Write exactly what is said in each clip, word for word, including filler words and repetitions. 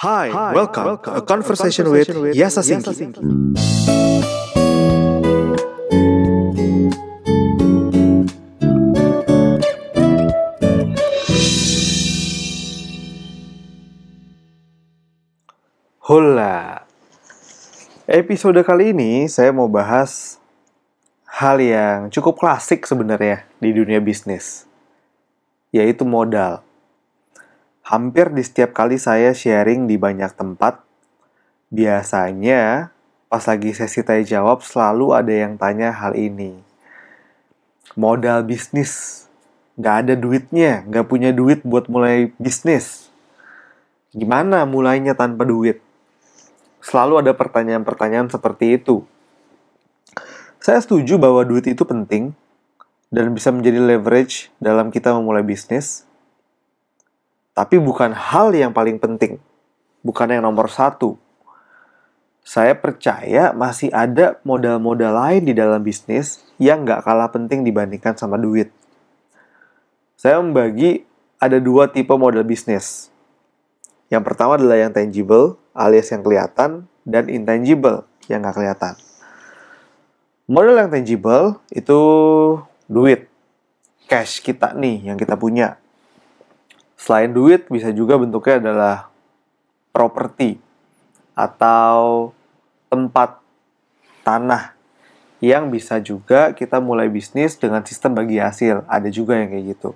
Hi, Hi welcome, welcome to a conversation, a conversation with, with Yasa Singki. Hola. Episode kali ini saya mau bahas hal yang cukup klasik sebenarnya di dunia bisnis, yaitu modal. Hampir di setiap kali saya sharing di banyak tempat, biasanya pas lagi sesi tanya jawab selalu ada yang tanya hal ini. Modal bisnis, nggak ada duitnya, nggak punya duit buat mulai bisnis. Gimana mulainya tanpa duit? Selalu ada pertanyaan-pertanyaan seperti itu. Saya setuju bahwa duit itu penting dan bisa menjadi leverage dalam kita memulai bisnis. Tapi bukan hal yang paling penting. Bukan yang nomor satu. Saya percaya masih ada modal-modal lain di dalam bisnis yang nggak kalah penting dibandingkan sama duit. Saya membagi ada dua tipe modal bisnis. Yang pertama adalah yang tangible, alias yang kelihatan, dan intangible, yang nggak kelihatan. Modal yang tangible itu duit, cash kita nih yang kita punya. Selain duit, bisa juga bentuknya adalah properti atau tempat tanah yang bisa juga kita mulai bisnis dengan sistem bagi hasil. Ada juga yang kayak gitu.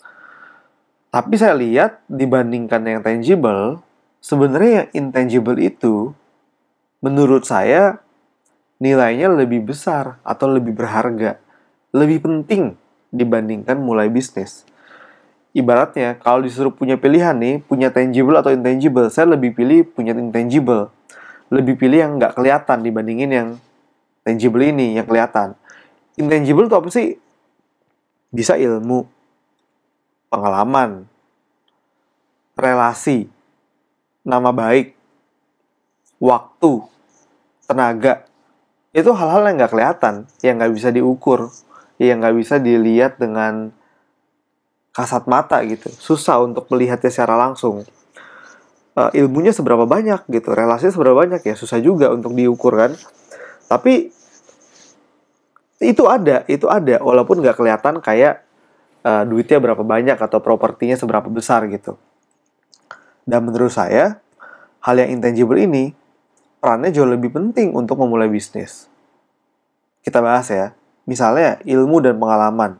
Tapi saya lihat dibandingkan yang tangible, sebenarnya yang intangible itu menurut saya nilainya lebih besar atau lebih berharga, lebih penting dibandingkan mulai bisnis. Ibaratnya, kalau disuruh punya pilihan nih, punya tangible atau intangible, saya lebih pilih punya intangible. Lebih pilih yang nggak kelihatan dibandingin yang tangible ini, yang kelihatan. Intangible itu apa sih? Bisa ilmu, pengalaman, relasi, nama baik, waktu, tenaga. Itu hal-hal yang nggak kelihatan, yang nggak bisa diukur, yang nggak bisa dilihat dengan kasat mata gitu, susah untuk melihatnya secara langsung. Uh, ilmunya seberapa banyak gitu, relasinya seberapa banyak ya susah juga untuk diukur kan. Tapi itu ada, itu ada, walaupun nggak kelihatan kayak uh, duitnya berapa banyak atau propertinya seberapa besar gitu. Dan menurut saya, hal yang intangible ini perannya jauh lebih penting untuk memulai bisnis. Kita bahas ya, misalnya ilmu dan pengalaman.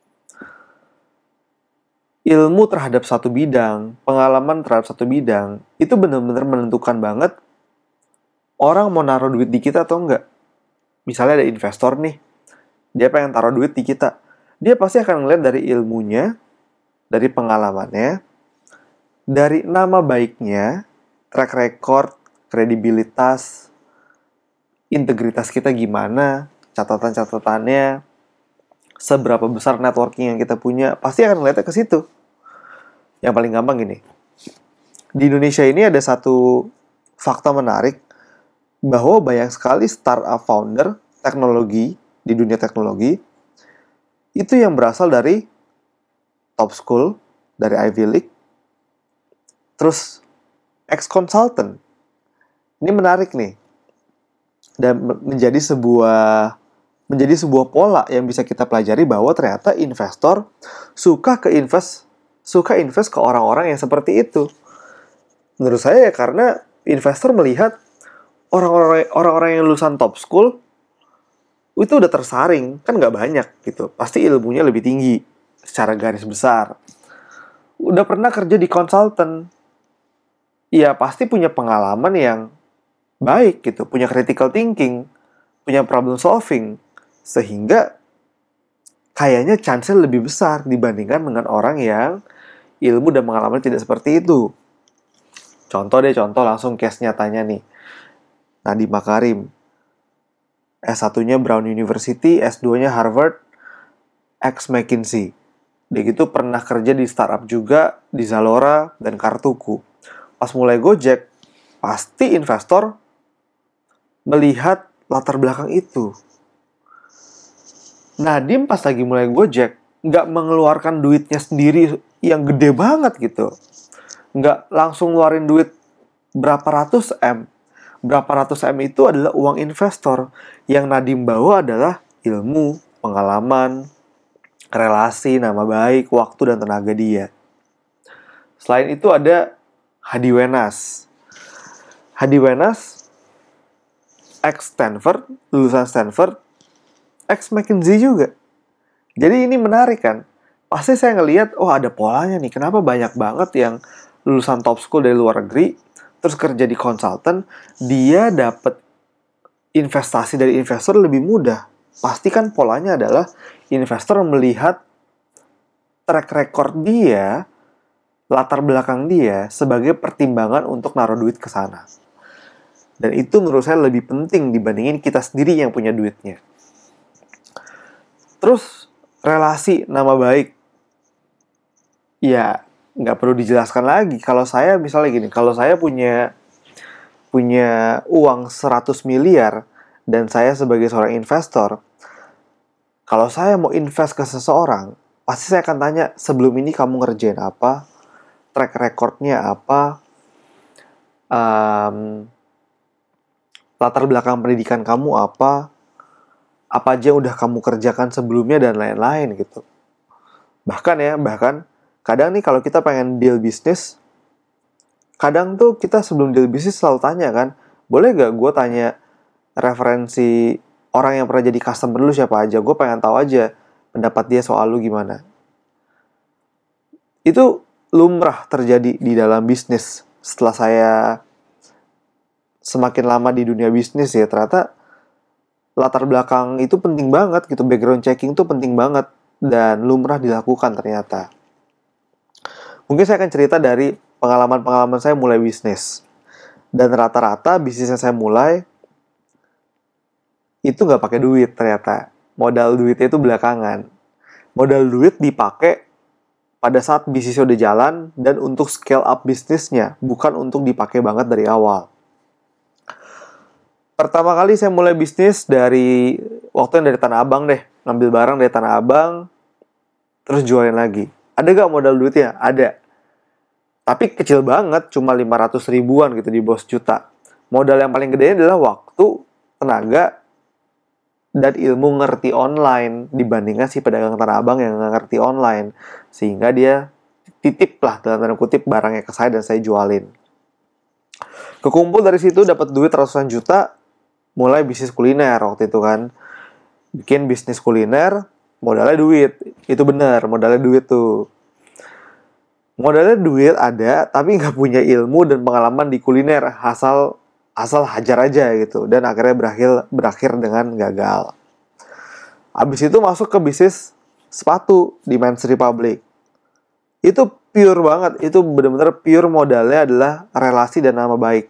Ilmu terhadap satu bidang, pengalaman terhadap satu bidang, itu benar-benar menentukan banget orang mau naruh duit di kita atau enggak. Misalnya ada investor nih, dia pengen taruh duit di kita. Dia pasti akan ngeliat dari ilmunya, dari pengalamannya, dari nama baiknya, track record, kredibilitas, integritas kita gimana, catatan-catatannya, seberapa besar networking yang kita punya, pasti akan ngeliatnya ke situ. Yang paling gampang gini, di Indonesia ini ada satu fakta menarik bahwa banyak sekali startup founder teknologi di dunia teknologi itu yang berasal dari top school, dari Ivy League, terus ex-consultant. Ini menarik nih, dan menjadi sebuah menjadi sebuah pola yang bisa kita pelajari bahwa ternyata investor suka ke invest suka invest ke orang-orang yang seperti itu. Menurut saya ya karena investor melihat orang-orang orang-orang yang lulusan top school itu udah tersaring, kan nggak banyak gitu. Pasti ilmunya lebih tinggi secara garis besar. Udah pernah kerja di konsultan, ya pasti punya pengalaman yang baik gitu, punya critical thinking, punya problem solving, sehingga kayaknya chance-nya lebih besar dibandingkan dengan orang yang ilmu dan pengalaman tidak seperti itu. Contoh deh, contoh langsung case nyatanya nih. Nadiem Makarim, S satunya Brown University, S duanya Harvard, ex McKinsey. Dia gitu pernah kerja di startup juga, di Zalora dan Kartuku. Pas mulai Gojek, pasti investor melihat latar belakang itu. Nadiem pas lagi mulai Gojek, nggak mengeluarkan duitnya sendiri yang gede banget gitu. Nggak langsung ngeluarin duit berapa ratus M. Berapa ratus M itu adalah uang investor. Yang Nadiem bawa adalah ilmu, pengalaman, relasi, nama baik, waktu, dan tenaga dia. Selain itu ada Hadi Wenas. Hadi Wenas, ex Stanford, lulusan Stanford, ex McKinsey juga. Jadi ini menarik kan? Pasti saya ngelihat, oh ada polanya nih. Kenapa banyak banget yang lulusan top school dari luar negeri, terus kerja di konsultan, dia dapat investasi dari investor lebih mudah. Pasti kan polanya adalah investor melihat track record dia, latar belakang dia sebagai pertimbangan untuk naruh duit ke sana. Dan itu menurut saya lebih penting dibandingin kita sendiri yang punya duitnya. Terus, relasi, nama baik. Ya, nggak perlu dijelaskan lagi. Kalau saya misalnya gini, kalau saya punya punya uang seratus miliar dan saya sebagai seorang investor, kalau saya mau invest ke seseorang, pasti saya akan tanya, sebelum ini kamu ngerjain apa? Track recordnya apa? Um, latar belakang pendidikan kamu apa? Apa aja udah kamu kerjakan sebelumnya dan lain-lain gitu. Bahkan ya, bahkan kadang nih kalau kita pengen deal bisnis, kadang tuh kita sebelum deal bisnis selalu tanya kan, boleh gak gue tanya referensi orang yang pernah jadi customer lu siapa aja? Gue pengen tahu aja pendapat dia soal lu gimana. Itu lumrah terjadi di dalam bisnis. Setelah saya semakin lama di dunia bisnis ya, ternyata latar belakang itu penting banget gitu, background checking itu penting banget dan lumrah dilakukan ternyata. Mungkin saya akan cerita dari pengalaman-pengalaman saya mulai bisnis. Dan rata-rata bisnis yang saya mulai itu nggak pakai duit ternyata. Modal duitnya itu belakangan. Modal duit dipakai pada saat bisnisnya udah jalan dan untuk scale up bisnisnya, bukan untuk dipakai banget dari awal. Pertama kali saya mulai bisnis dari waktu yang dari Tanah Abang deh. Ngambil barang dari Tanah Abang, terus jualin lagi. Ada gak modal duitnya? Ada. Tapi kecil banget, cuma lima ratus ribuan gitu di bawah juta. Modal yang paling gede adalah waktu, tenaga, dan ilmu ngerti online dibandingkan si pedagang Tanah Abang yang nggak ngerti online. Sehingga dia titip lah, dalam tanda kutip, barangnya ke saya dan saya jualin. Kekumpul dari situ dapat duit ratusan juta, mulai bisnis kuliner waktu itu kan. Bikin bisnis kuliner, modalnya duit. Itu benar, modalnya duit tuh. Modalnya duit ada, tapi nggak punya ilmu dan pengalaman di kuliner. Asal asal hajar aja gitu. Dan akhirnya berakhir, berakhir dengan gagal. Habis itu masuk ke bisnis sepatu di Men's Republic. Itu pure banget. Itu benar-benar pure modalnya adalah relasi dan nama baik.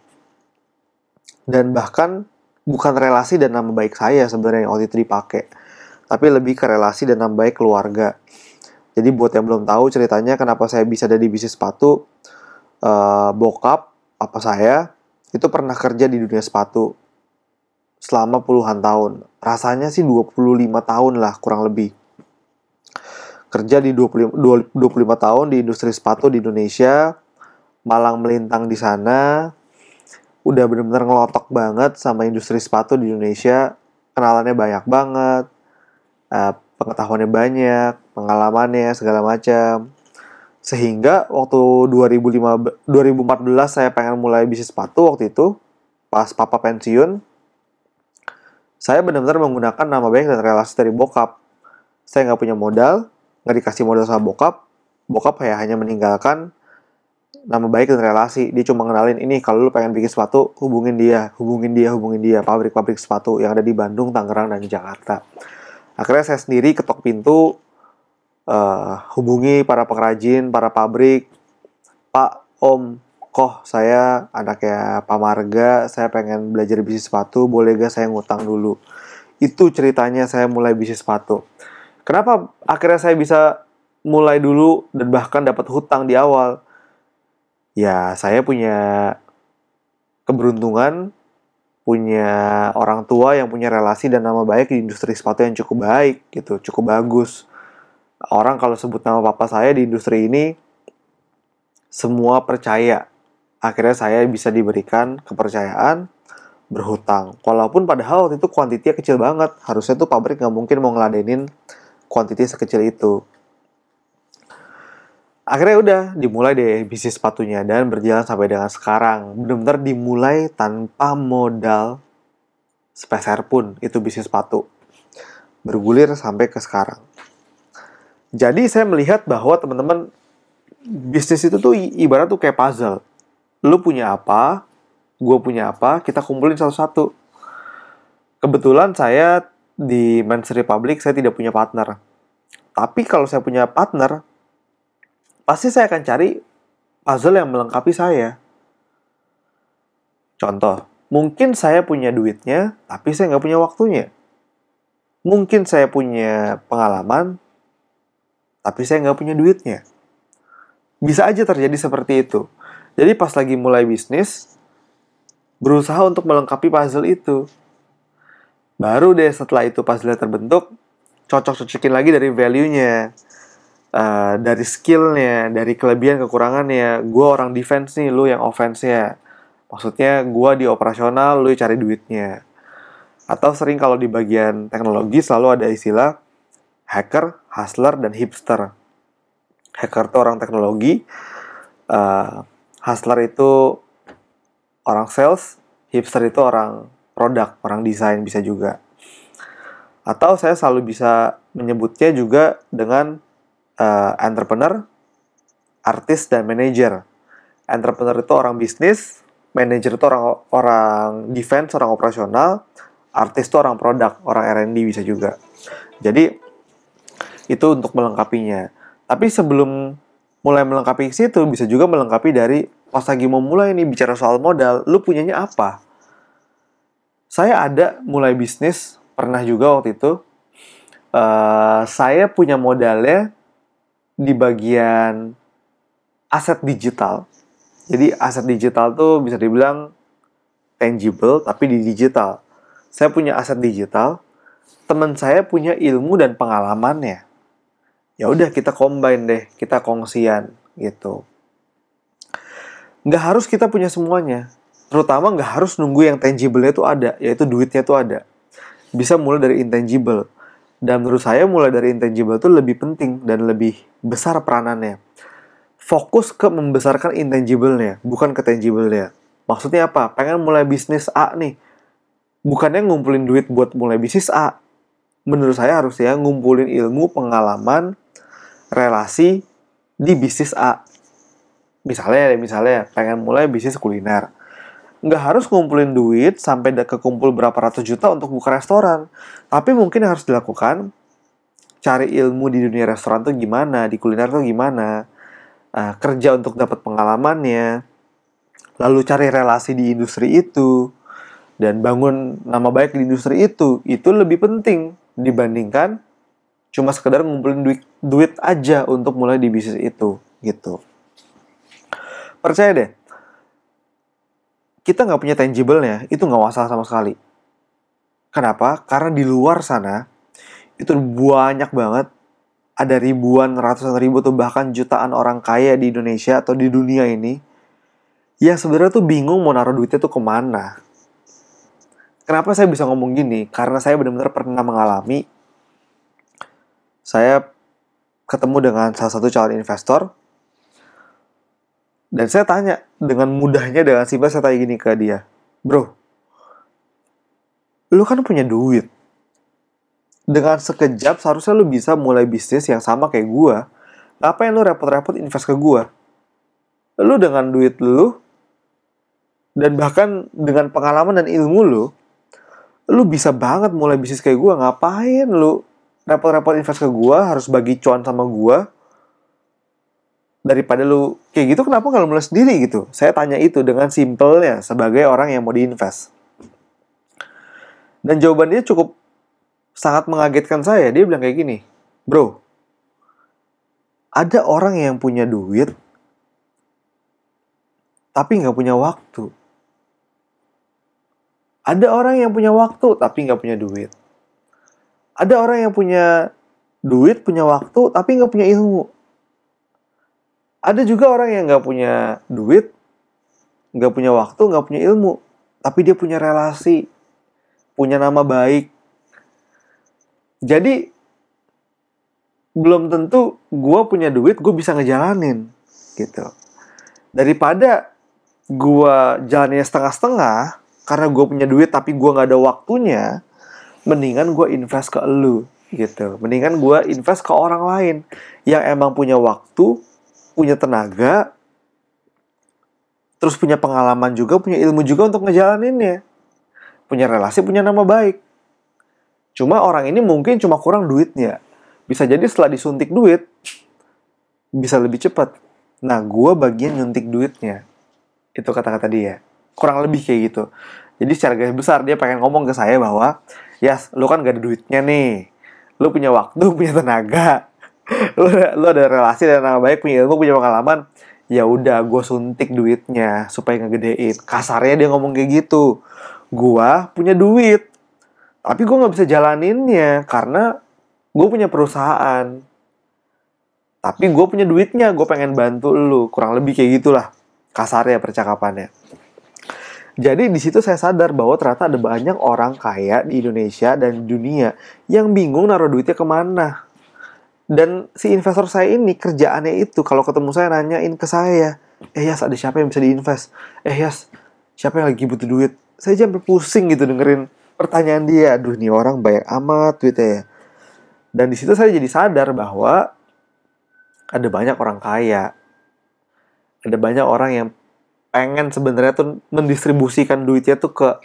Dan bahkan bukan relasi dan nama baik saya sebenarnya yang waktu itu dipakai, tapi lebih ke relasi dan nama baik keluarga. Jadi buat yang belum tahu ceritanya kenapa saya bisa ada di bisnis sepatu, uh, bokap, papa saya, itu pernah kerja di dunia sepatu selama puluhan tahun. Rasanya sih dua puluh lima tahun lah kurang lebih. Kerja di dua puluh lima tahun di industri sepatu di Indonesia, malang melintang di sana. Udah benar-benar ngelotok banget sama industri sepatu di Indonesia. Kenalannya banyak banget, uh, pengetahuannya banyak, pengalamannya segala macam. Sehingga waktu dua ribu lima, dua ribu empat belas saya pengen mulai bisnis sepatu waktu itu, pas papa pensiun, saya benar-benar menggunakan nama baik dan relasi dari bokap. Saya nggak punya modal, nggak dikasih modal sama bokap. Bokap ya hanya meninggalkan nama baik dan relasi. Dia cuma ngenalin, ini kalau lu pengen bikin sepatu, hubungin dia, hubungin dia, hubungin dia. Pabrik-pabrik sepatu yang ada di Bandung, Tangerang, dan Jakarta. Akhirnya saya sendiri ketok pintu, uh, hubungi para pengrajin, para pabrik. Pak, Om, Koh, saya anaknya Pak Marga, saya pengen belajar bisnis sepatu, boleh gak saya ngutang dulu? Itu ceritanya saya mulai bisnis sepatu. Kenapa akhirnya saya bisa mulai dulu dan bahkan dapat hutang di awal? Ya, saya punya keberuntungan, punya orang tua yang punya relasi dan nama baik di industri sepatu yang cukup baik, gitu, cukup bagus. Orang kalau sebut nama papa saya di industri ini, semua percaya Akhirnya saya bisa diberikan kepercayaan berhutang. Walaupun padahal waktu itu kuantitinya kecil banget. Harusnya tuh pabrik nggak mungkin mau ngeladenin kuantiti sekecil itu. Akhirnya udah dimulai deh bisnis sepatunya dan berjalan sampai dengan sekarang. Benar-benar dimulai tanpa modal sepeser pun itu bisnis sepatu. Bergulir sampai ke sekarang. Jadi saya melihat bahwa teman-teman bisnis itu tuh ibarat tuh kayak puzzle. Lu punya apa, gue punya apa, kita kumpulin satu-satu. Kebetulan saya di Men's Republic saya tidak punya partner. Tapi kalau saya punya partner, pasti saya akan cari puzzle yang melengkapi saya. Contoh, mungkin saya punya duitnya, tapi saya nggak punya waktunya. Mungkin saya punya pengalaman, tapi saya nggak punya duitnya. Bisa aja terjadi seperti itu. Jadi pas lagi mulai bisnis, berusaha untuk melengkapi puzzle itu. Baru deh setelah itu puzzle terbentuk, cocok-cocokin lagi dari value-nya. Uh, dari skill-nya, dari kelebihan kekurangannya. Gue orang defense nih, lu yang offense-nya. Maksudnya gue di operasional, lu cari duitnya. Atau sering kalau di bagian teknologi selalu ada istilah hacker, hustler, dan hipster. Hacker itu orang teknologi, uh, hustler itu orang sales, hipster itu orang produk, orang desain bisa juga. Atau saya selalu bisa menyebutnya juga dengan uh, entrepreneur, artis, dan manager. Entrepreneur itu orang bisnis, manager itu orang orang defense, orang operasional, artis itu orang produk, orang R and D bisa juga. Jadi itu untuk melengkapinya. Tapi sebelum mulai melengkapi situ, bisa juga melengkapi dari pas lagi mau mulai nih bicara soal modal, lu punyanya apa? Saya ada mulai bisnis, pernah juga waktu itu. Uh, saya punya modalnya di bagian aset digital. Jadi aset digital tuh bisa dibilang tangible, tapi di digital. Saya punya aset digital, teman saya punya ilmu dan pengalamannya. Ya udah kita combine deh, kita kongsian gitu. Nggak harus kita punya semuanya. Terutama nggak harus nunggu yang tangible-nya itu ada, yaitu duitnya itu ada. Bisa mulai dari intangible. Dan menurut saya mulai dari intangible itu lebih penting dan lebih besar peranannya. Fokus ke membesarkan intangible-nya, bukan ke tangible-nya. Maksudnya apa? Pengen mulai bisnis A nih. Bukannya ngumpulin duit buat mulai bisnis A. Menurut saya harusnya ngumpulin ilmu, pengalaman, relasi di bisnis A. Misalnya, misalnya pengen mulai bisnis kuliner. Nggak harus ngumpulin duit sampai kekumpul berapa ratus juta untuk buka restoran. Tapi mungkin yang harus dilakukan, cari ilmu di dunia restoran tuh gimana, di kuliner tuh gimana, uh, kerja untuk dapat pengalamannya, lalu cari relasi di industri itu, dan bangun nama baik di industri itu. Itu lebih penting dibandingkan cuma sekedar ngumpulin duit, duit aja untuk mulai di bisnis itu, gitu. Percaya deh, kita nggak punya tangible-nya, itu nggak masalah sama sekali. Kenapa? Karena di luar sana, itu banyak banget, ada ribuan, ratusan ribu, tuh bahkan jutaan orang kaya di Indonesia atau di dunia ini, yang sebenarnya tuh bingung mau naruh duitnya tuh kemana. Kenapa saya bisa ngomong gini? Karena saya benar-benar pernah mengalami, saya ketemu dengan salah satu calon investor, dan saya tanya, dengan mudahnya, dengan simpel saya tanya gini ke dia, bro, lu kan punya duit. Dengan sekejap seharusnya lu bisa mulai bisnis yang sama kayak gua. Ngapain lu repot-repot invest ke gua? Lu dengan duit lu, dan bahkan dengan pengalaman dan ilmu lu, lu bisa banget mulai bisnis kayak gua. Ngapain lu repot-repot invest ke gua, harus bagi cuan sama gua? Daripada lu kayak gitu, kenapa nggak lu mulai sendiri gitu? Saya tanya itu dengan simpelnya sebagai orang yang mau diinvest. Dan jawaban dia cukup sangat mengagetkan saya. Dia bilang kayak gini, bro, ada orang yang punya duit tapi nggak punya waktu. Ada orang yang punya waktu tapi nggak punya duit. Ada orang yang punya duit, punya waktu tapi nggak punya ilmu. Ada juga orang yang nggak punya duit nggak punya waktu, nggak punya ilmu, tapi dia punya relasi, punya nama baik. Jadi belum tentu gue punya duit gue bisa ngejalanin gitu. Daripada gue jalannya setengah-setengah karena gue punya duit tapi gue nggak ada waktunya, mendingan gue invest ke elu gitu. Mendingan gue invest ke orang lain yang emang punya waktu, punya tenaga, terus punya pengalaman juga, punya ilmu juga untuk ngejalaninnya. Punya relasi, punya nama baik. Cuma orang ini mungkin cuma kurang duitnya. Bisa jadi setelah disuntik duit, bisa lebih cepat. Nah, gue bagian nyuntik duitnya. Itu kata-kata dia. Kurang lebih kayak gitu. Jadi secara garis besar, dia pengen ngomong ke saya bahwa, Yas, lu kan gak ada duitnya nih. Lu punya waktu, punya tenaga. lu, lu ada relasi dan nama baik, punya ilmu, punya pengalaman. Ya udah, gue suntik duitnya supaya ngegedein. Kasarnya dia ngomong kayak gitu. Gue punya duit, tapi gue nggak bisa jalaninnya karena gue punya perusahaan. Tapi gue punya duitnya, gue pengen bantu lu. Kurang lebih kayak gitulah kasarnya percakapannya. Jadi di situ saya sadar bahwa ternyata ada banyak orang kaya di Indonesia dan di dunia yang bingung naruh duitnya kemana. Dan si investor saya ini kerjaannya itu kalau ketemu saya nanyain ke saya, eh Yas ada siapa yang bisa diinvest? Eh Yas siapa yang lagi butuh duit? Saya aja sampai pusing gitu dengerin pertanyaan dia. Aduh nih orang banyak amat duitnya ya. Dan di situ saya jadi sadar bahwa ada banyak orang kaya, ada banyak orang yang pengen sebenarnya tuh mendistribusikan duitnya tuh ke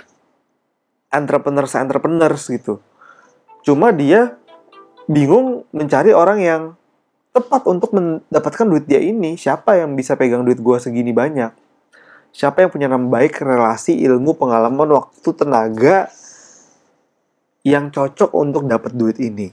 entrepreneurs-entrepreneurs gitu. Cuma dia bingung mencari orang yang tepat untuk mendapatkan duit dia ini. Siapa yang bisa pegang duit gue segini banyak? Siapa yang punya nama baik, relasi, ilmu, pengalaman, waktu, tenaga yang cocok untuk dapat duit ini?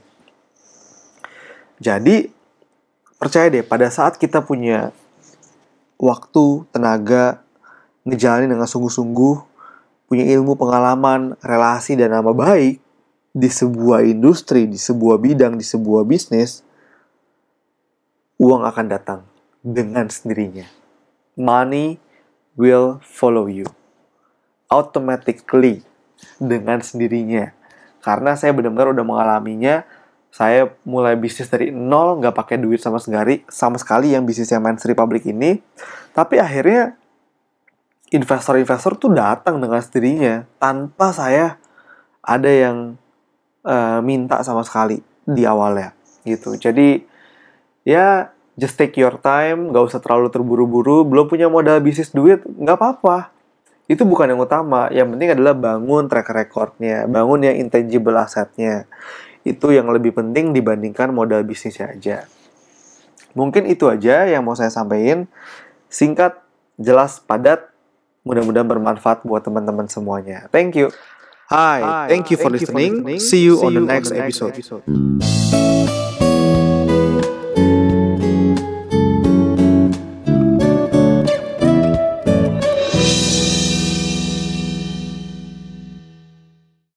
Jadi, percaya deh, pada saat kita punya waktu, tenaga, ngejalanin dengan sungguh-sungguh, punya ilmu, pengalaman, relasi, dan nama baik, di sebuah industri, di sebuah bidang, di sebuah bisnis, uang akan datang dengan sendirinya. Money will follow you. Automatically. Dengan sendirinya. Karena saya benar-benar udah mengalaminya. Saya mulai bisnis dari nol, gak pakai duit sama sekali, sama sekali yang bisnis yang Men's Republic ini. Tapi akhirnya, investor-investor tuh datang dengan sendirinya. Tanpa saya ada yang Uh, minta sama sekali di awalnya gitu. Jadi ya just take your time, gak usah terlalu terburu-buru. Belum punya modal bisnis duit, gak apa-apa. Itu bukan yang utama. Yang penting adalah bangun track recordnya, bangun yang intangible assetnya. Itu yang lebih penting dibandingkan modal bisnisnya aja. Mungkin itu aja yang mau saya sampaikan. Singkat, jelas, padat. Mudah-mudahan bermanfaat buat teman-teman semuanya. Thank you. Hi, thank you for listening. See you on the next episode.